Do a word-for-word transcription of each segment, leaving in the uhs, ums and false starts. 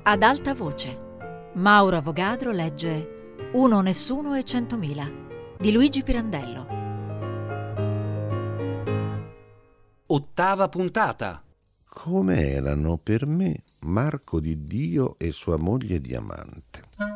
Ad alta voce, Mauro Avogadro legge Uno, Nessuno e Centomila di Luigi Pirandello. Ottava puntata. Come erano per me Marco Di Dio e sua moglie Diamante.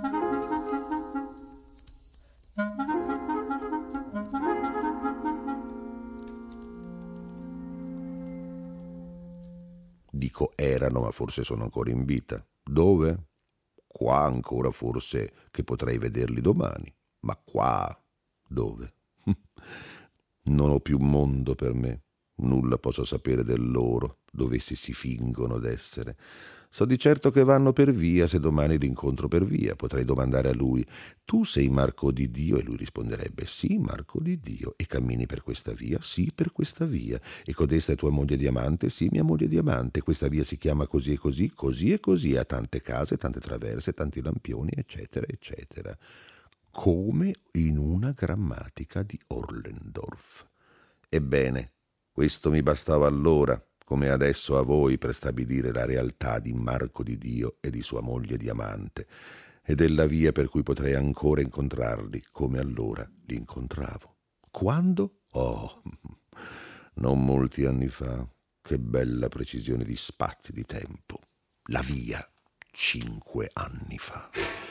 Dico erano, ma forse sono ancora in vita. Dove? Qua ancora forse, che potrei vederli domani. Ma qua? Dove? Non ho più mondo per me. Nulla posso sapere del loro, dove essi si fingono d'essere. So di certo che vanno per via, se domani li incontro per via. Potrei domandare a lui: tu sei Marco Di Dio? E lui risponderebbe: sì, Marco Di Dio. E cammini per questa via? Sì, per questa via. E codesta è tua moglie Diamante? Sì, mia moglie Diamante. Questa via si chiama così e così, così e così. Ha tante case, tante traverse, tanti lampioni, eccetera, eccetera. Come in una grammatica di Ollendorff. Ebbene, questo mi bastava allora, come adesso a voi, per stabilire la realtà di Marco Di Dio e di sua moglie Diamante, e della via per cui potrei ancora incontrarli, come allora li incontravo. Quando? Oh, non molti anni fa. Che bella precisione di spazi di tempo. La via, cinque anni fa.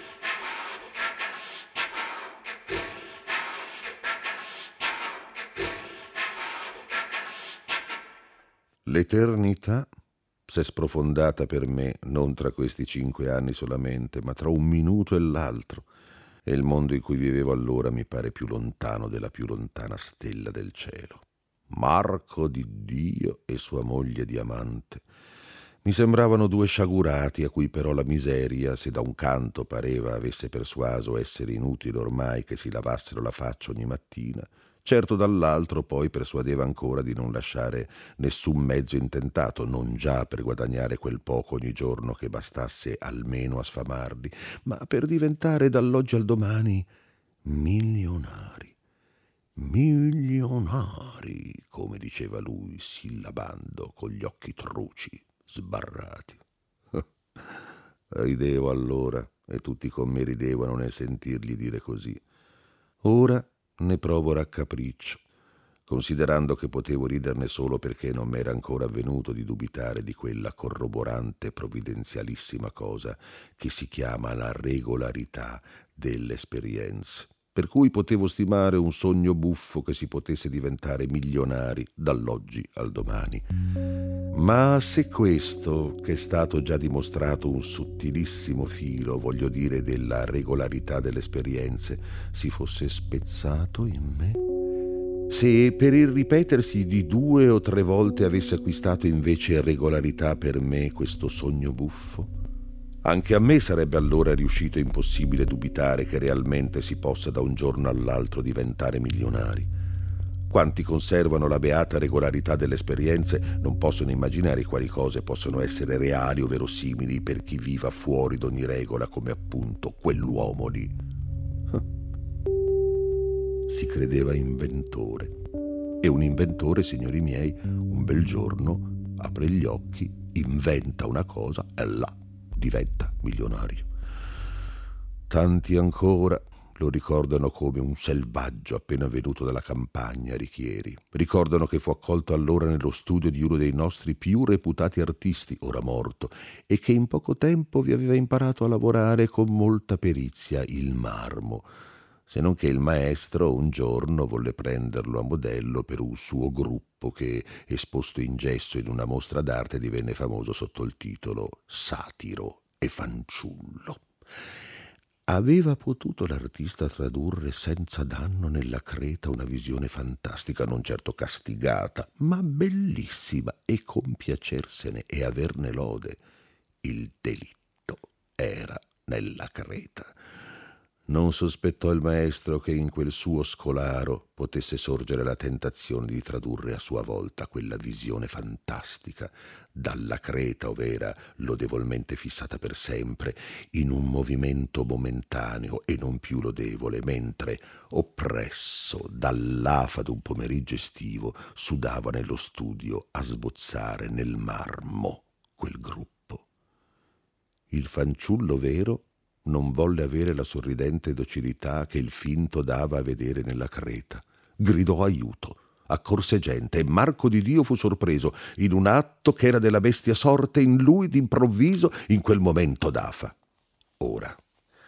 L'eternità s'è sprofondata per me non tra questi cinque anni solamente, ma tra un minuto e l'altro, e il mondo in cui vivevo allora mi pare più lontano della più lontana stella del cielo. Marco Di Dio e sua moglie Diamante mi sembravano due sciagurati a cui però la miseria, se da un canto pareva avesse persuaso essere inutile ormai che si lavassero la faccia ogni mattina, certo dall'altro poi persuadeva ancora di non lasciare nessun mezzo intentato, non già per guadagnare quel poco ogni giorno che bastasse almeno a sfamarli, ma per diventare dall'oggi al domani milionari. Milionari, come diceva lui, sillabando con gli occhi truci, sbarrati. Ridevo allora e tutti con me ridevano nel sentirgli dire così. Ora ne provo raccapriccio, considerando che potevo riderne solo perché non m'era ancora avvenuto di dubitare di quella corroborante provvidenzialissima cosa che si chiama la regolarità delle esperienze, per cui potevo stimare un sogno buffo che si potesse diventare milionari dall'oggi al domani. Ma se questo, che è stato già dimostrato un sottilissimo filo, voglio dire della regolarità delle esperienze, si fosse spezzato in me? Se per il ripetersi di due o tre volte avesse acquistato invece regolarità per me questo sogno buffo? Anche a me sarebbe allora riuscito impossibile dubitare che realmente si possa da un giorno all'altro diventare milionari. Quanti conservano la beata regolarità delle esperienze non possono immaginare quali cose possono essere reali o verosimili per chi viva fuori d'ogni regola come appunto quell'uomo lì. Si credeva inventore. E un inventore, signori miei, un bel giorno apre gli occhi, inventa una cosa e là diventa milionario. Tanti ancora lo ricordano come un selvaggio appena venuto dalla campagna a Richieri. Ricordano che fu accolto allora nello studio di uno dei nostri più reputati artisti, ora morto, e che in poco tempo vi aveva imparato a lavorare con molta perizia il marmo, se non che il maestro un giorno volle prenderlo a modello per un suo gruppo che, esposto in gesso in una mostra d'arte, divenne famoso sotto il titolo Satiro e fanciullo. Aveva potuto l'artista tradurre senza danno nella creta una visione fantastica, non certo castigata, ma bellissima, e compiacersene e averne lode. Il delitto era nella creta. Non sospettò il maestro che in quel suo scolaro potesse sorgere la tentazione di tradurre a sua volta quella visione fantastica dalla creta, ov'era lodevolmente fissata per sempre, in un movimento momentaneo e non più lodevole, mentre, oppresso dall'afa d'un pomeriggio estivo, sudava nello studio a sbozzare nel marmo quel gruppo. Il fanciullo vero non volle avere la sorridente docilità che il finto dava a vedere nella creta. Gridò aiuto, accorse gente, e Marco di Dio fu sorpreso in un atto che era della bestia sorte in lui d'improvviso in quel momento d'afa. Ora,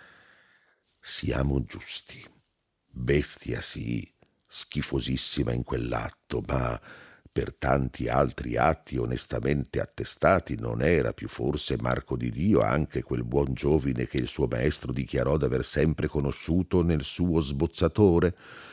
siamo giusti. Bestia sì, schifosissima in quell'atto, ma per tanti altri atti onestamente attestati non era più forse Marco di Dio anche quel buon giovine che il suo maestro dichiarò d'aver sempre conosciuto nel suo sbozzatore?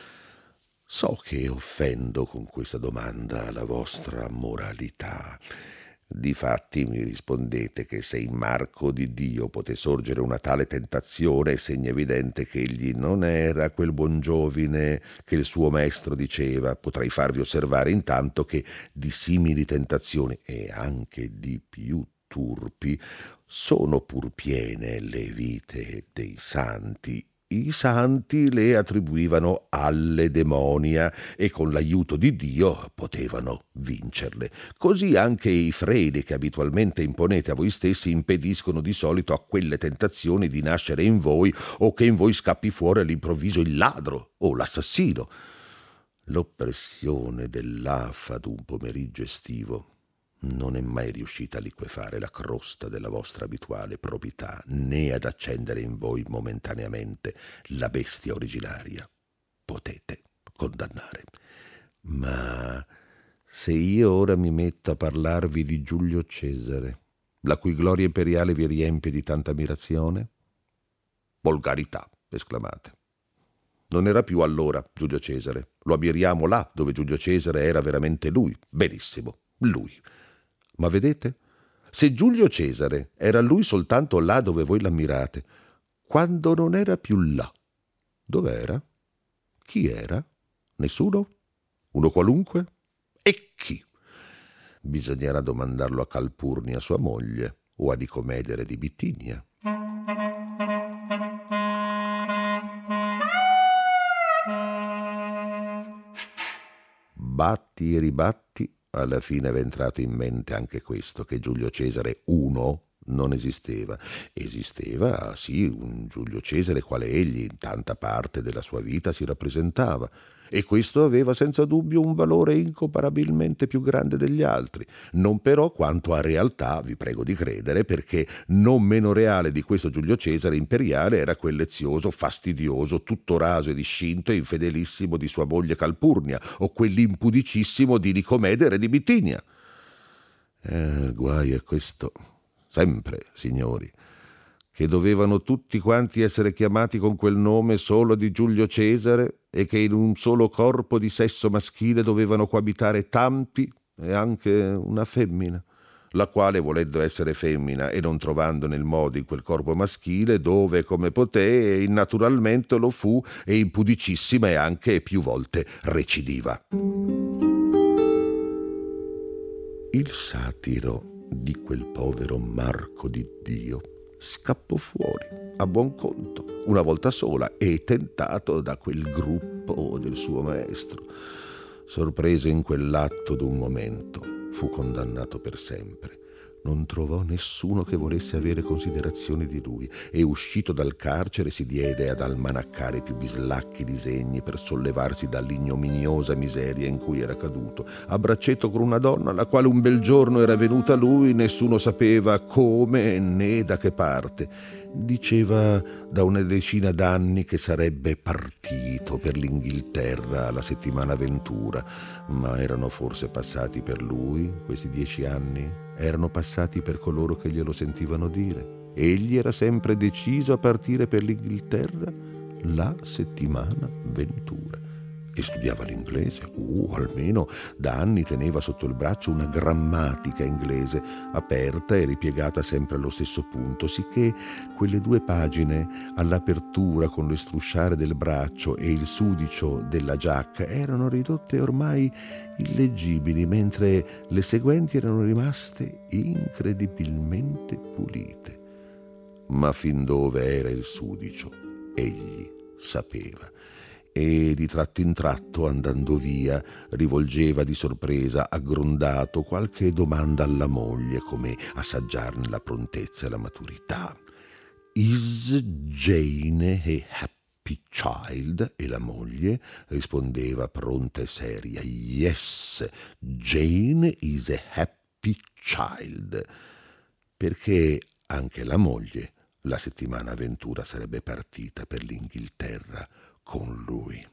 So che offendo con questa domanda la vostra moralità. Difatti mi rispondete che se in Marco di Dio poté sorgere una tale tentazione, è segno evidente che egli non era quel buon giovine che il suo maestro diceva. Potrei farvi osservare intanto che di simili tentazioni, e anche di più turpi, sono pur piene le vite dei santi. I santi le attribuivano alle demonia e con l'aiuto di Dio potevano vincerle. Così anche i freni che abitualmente imponete a voi stessi impediscono di solito a quelle tentazioni di nascere in voi o che in voi scappi fuori all'improvviso il ladro o l'assassino. L'oppressione dell'afa d'un pomeriggio estivo non è mai riuscita a liquefare la crosta della vostra abituale probità, né ad accendere in voi momentaneamente la bestia originaria. Potete condannare. Ma se io ora mi metto a parlarvi di Giulio Cesare, la cui gloria imperiale vi riempie di tanta ammirazione? Volgarità, esclamate. Non era più allora Giulio Cesare. Lo ammiriamo là dove Giulio Cesare era veramente lui. Benissimo, lui. Ma vedete? Se Giulio Cesare era lui soltanto là dove voi l'ammirate, quando non era più là, dov'era? Chi era? Nessuno? Uno qualunque? E chi? Bisognerà domandarlo a Calpurnia, sua moglie, o a Nicomedere di Bitinia. Batti e ribatti, alla fine è entrato in mente anche questo, che Giulio Cesare uno non esisteva. Esisteva, sì, un Giulio Cesare quale egli in tanta parte della sua vita si rappresentava, e questo aveva senza dubbio un valore incomparabilmente più grande degli altri, non però quanto a realtà, vi prego di credere, perché non meno reale di questo Giulio Cesare imperiale era quel lezioso, fastidioso, tutto raso e discinto e infedelissimo di sua moglie Calpurnia, o quell'impudicissimo di Nicomedere di Bitinia. Eh, il guaio è questo, sempre, signori, che dovevano tutti quanti essere chiamati con quel nome solo di Giulio Cesare e che in un solo corpo di sesso maschile dovevano coabitare tanti e anche una femmina, la quale, volendo essere femmina e non trovando nel modo in quel corpo maschile, dove come poté, innaturalmente lo fu, e impudicissima e anche più volte recidiva. Il satiro di quel povero Marco di Dio scappò fuori, a buon conto, una volta sola, e tentato da quel gruppo del suo maestro. Sorpreso in quell'atto d'un momento, fu condannato per sempre. Non trovò nessuno che volesse avere considerazione di lui, e uscito dal carcere si diede ad almanaccare i più bislacchi disegni per sollevarsi dall'ignominiosa miseria in cui era caduto, a braccetto con una donna la quale un bel giorno era venuta a lui, nessuno sapeva come né da che parte. Diceva da una decina d'anni che sarebbe partito per l'Inghilterra alla settimana ventura, ma erano forse passati per lui questi dieci anni? Erano passati per coloro che glielo sentivano dire. Egli era sempre deciso a partire per l'Inghilterra la settimana ventura. E studiava l'inglese, o uh, almeno da anni teneva sotto il braccio una grammatica inglese, aperta e ripiegata sempre allo stesso punto, sicché quelle due pagine all'apertura con lo strusciare del braccio e il sudicio della giacca erano ridotte ormai illeggibili, mentre le seguenti erano rimaste incredibilmente pulite. Ma fin dove era il sudicio, egli sapeva. e di tratto in tratto, andando via, rivolgeva di sorpresa, aggrondato, qualche domanda alla moglie, come assaggiarne la prontezza e la maturità. «Is Jane a happy child?» E la moglie rispondeva pronta e seria: «Yes, Jane is a happy child», perché anche la moglie la settimana avventura sarebbe partita per l'Inghilterra con lui.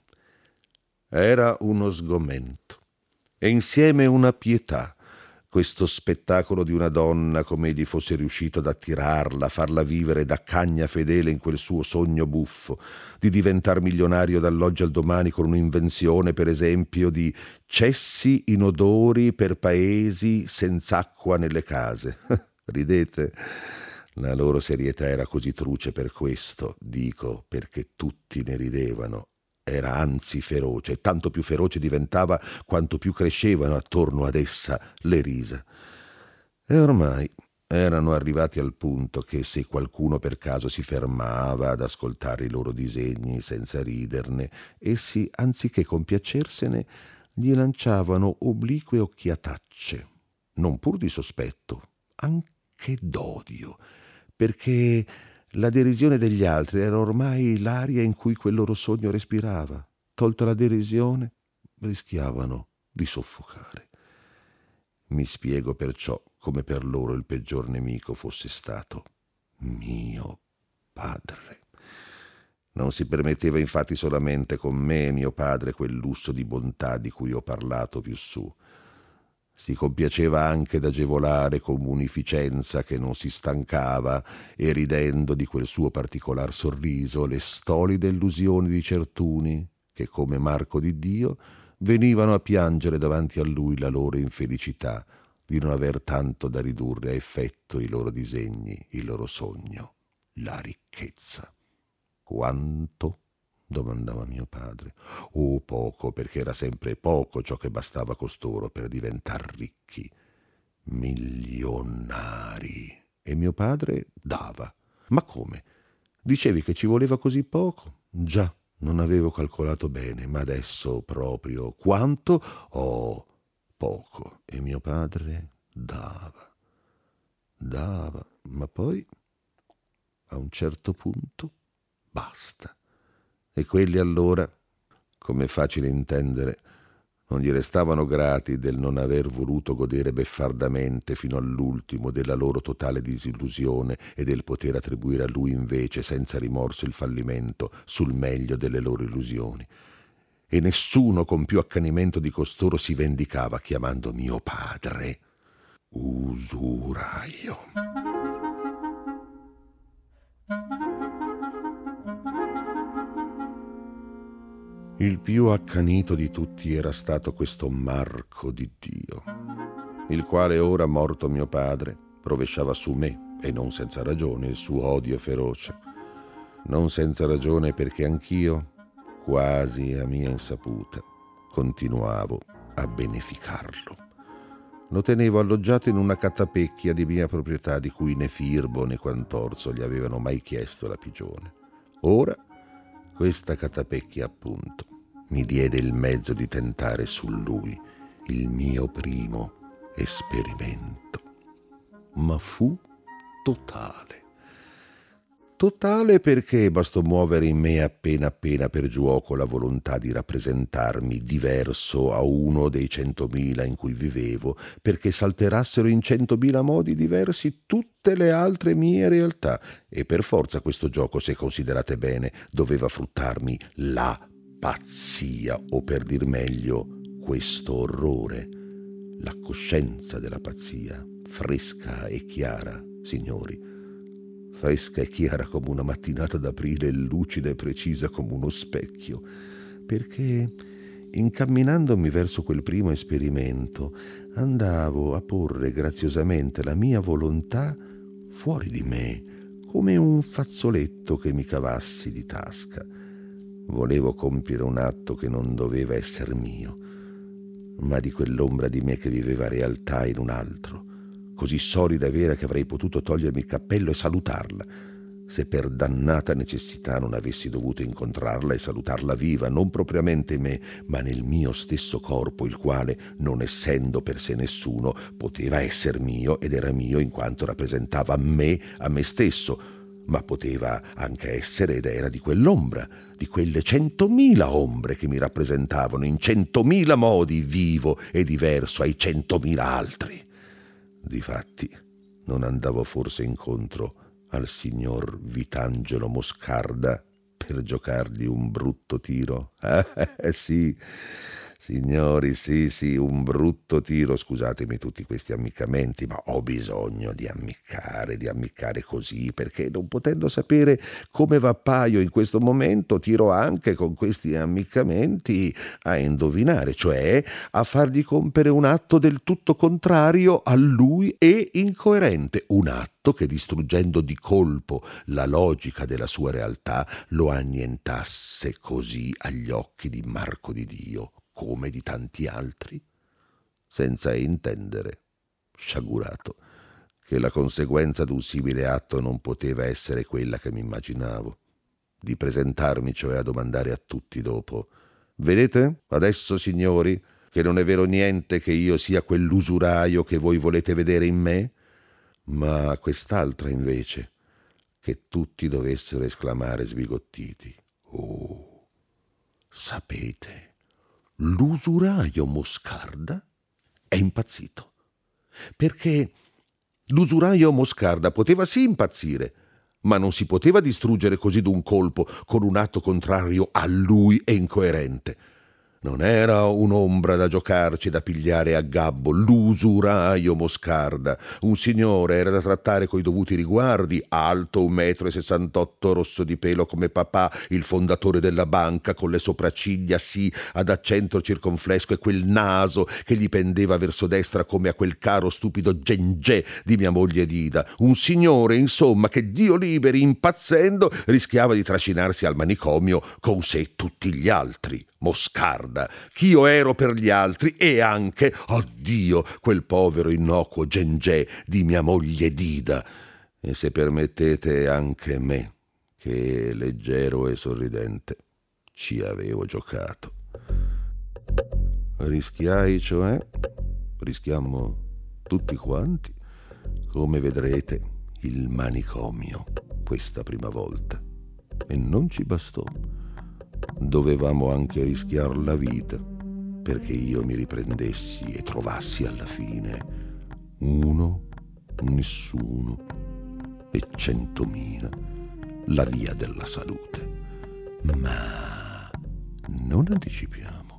Era uno sgomento e insieme una pietà, questo spettacolo di una donna come egli fosse riuscito ad attirarla, a farla vivere da cagna fedele in quel suo sogno buffo, di diventar milionario dall'oggi al domani con un'invenzione, per esempio, di cessi inodori per paesi senza acqua nelle case. Ridete? La loro serietà era così truce per questo, dico, perché tutti ne ridevano. Era anzi feroce, tanto più feroce diventava quanto più crescevano attorno ad essa le risa. E ormai erano arrivati al punto che se qualcuno per caso si fermava ad ascoltare i loro disegni senza riderne, essi, anziché compiacersene, gli lanciavano oblique occhiatacce, non pur di sospetto, anche d'odio, perché la derisione degli altri era ormai l'aria in cui quel loro sogno respirava. Tolta la derisione, rischiavano di soffocare. Mi spiego perciò come per loro il peggior nemico fosse stato mio padre. Non si permetteva infatti solamente con me, mio padre, quel lusso di bontà di cui ho parlato più su. Si compiaceva anche d'agevolare con munificenza che non si stancava e ridendo di quel suo particolar sorriso le stolide illusioni di certuni che, come Marco di Dio, venivano a piangere davanti a lui la loro infelicità di non aver tanto da ridurre a effetto i loro disegni, il loro sogno, la ricchezza. Quanto? Domandava mio padre. Oh, poco, perché era sempre poco ciò che bastava costoro per diventar ricchi. Milionari. E mio padre dava. Ma come? Dicevi che ci voleva così poco? Già, non avevo calcolato bene, ma adesso proprio quanto? Oh, poco. E mio padre dava. Dava, ma poi a un certo punto basta. E quelli allora, come è facile intendere, non gli restavano grati del non aver voluto godere beffardamente fino all'ultimo della loro totale disillusione e del poter attribuire a lui invece senza rimorso il fallimento sul meglio delle loro illusioni. E nessuno con più accanimento di costoro si vendicava chiamando mio padre usuraio. Il più accanito di tutti era stato questo Marco di Dio, il quale ora, morto mio padre, rovesciava su me, e non senza ragione, il suo odio feroce. Non senza ragione perché anch'io, quasi a mia insaputa, continuavo a beneficarlo. Lo tenevo alloggiato in una catapecchia di mia proprietà di cui né Firbo né Quantorso gli avevano mai chiesto la pigione. Ora questa catapecchia, appunto, mi diede il mezzo di tentare su lui il mio primo esperimento. Ma fu totale. Totale perché bastò muovere in me appena appena per giuoco la volontà di rappresentarmi diverso a uno dei centomila in cui vivevo, perché s'alterassero in centomila modi diversi tutte le altre mie realtà, e per forza questo gioco, se considerate bene, doveva fruttarmi la pazzia, o per dir meglio, questo orrore, la coscienza della pazzia, fresca e chiara, signori, fresca e chiara come una mattinata d'aprile e lucida e precisa come uno specchio, perché incamminandomi verso quel primo esperimento andavo a porre graziosamente la mia volontà fuori di me, come un fazzoletto che mi cavassi di tasca. Volevo compiere un atto che non doveva esser mio, ma di quell'ombra di me che viveva realtà in un altro, così solida e vera che avrei potuto togliermi il cappello e salutarla, se per dannata necessità non avessi dovuto incontrarla e salutarla viva, non propriamente me, ma nel mio stesso corpo, il quale, non essendo per sé nessuno, poteva esser mio ed era mio in quanto rappresentava me a me stesso, ma poteva anche essere ed era di quell'ombra, di quelle centomila ombre che mi rappresentavano in centomila modi vivo e diverso ai centomila altri. Difatti, non andavo forse incontro al signor Vitangelo Moscarda per giocargli un brutto tiro? Eh sì, signori, sì, sì, un brutto tiro. Scusatemi tutti questi ammiccamenti, ma ho bisogno di ammiccare, di ammiccare così, perché non potendo sapere come va paio in questo momento, tiro anche con questi ammiccamenti a indovinare, cioè a fargli compiere un atto del tutto contrario a lui e incoerente, un atto che, distruggendo di colpo la logica della sua realtà, lo annientasse così agli occhi di Marco di Dio come di tanti altri, senza intendere, sciagurato, che la conseguenza d'un simile atto non poteva essere quella che mi immaginavo, di presentarmi cioè a domandare a tutti dopo: vedete adesso, signori, che non è vero niente che io sia quell'usuraio che voi volete vedere in me, ma quest'altra invece, che tutti dovessero esclamare sbigottiti: oh, sapete, l'usuraio Moscarda è impazzito, perché l'usuraio Moscarda poteva sì impazzire, ma non si poteva distruggere così d'un colpo con un atto contrario a lui e incoerente. Non era un'ombra da giocarci, da pigliare a gabbo, l'usuraio Moscarda. Un signore era da trattare coi dovuti riguardi, alto un metro e sessantotto, rosso di pelo come papà, il fondatore della banca, con le sopracciglia sì ad accento circonflesco e quel naso che gli pendeva verso destra come a quel caro stupido gengè di mia moglie Dida. Un signore, insomma, che Dio liberi, impazzendo, rischiava di trascinarsi al manicomio con sé tutti gli altri. Moscarda, ch'io ero per gli altri, e anche, oddio, quel povero innocuo gengè di mia moglie Dida, e se permettete anche me, che leggero e sorridente ci avevo giocato. Rischiai, cioè, rischiammo tutti quanti, come vedrete, il manicomio questa prima volta, e non ci bastò. Dovevamo anche rischiar la vita perché io mi riprendessi e trovassi alla fine uno, nessuno e centomila la via della salute. Ma non anticipiamo.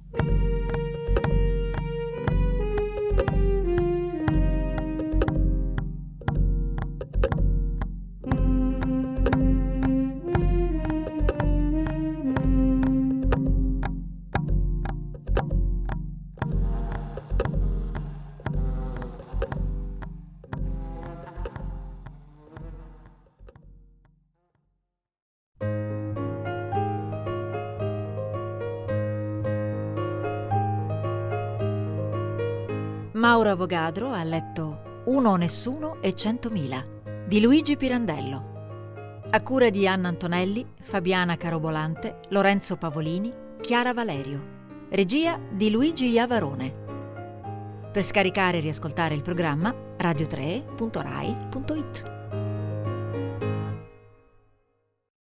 Mauro Avogadro ha letto Uno, nessuno e centomila di Luigi Pirandello, a cura di Anna Antonelli, Fabiana Carobolante, Lorenzo Pavolini, Chiara Valerio, regia di Luigi Iavarone. Per scaricare e riascoltare il programma radio tre punto rai punto it.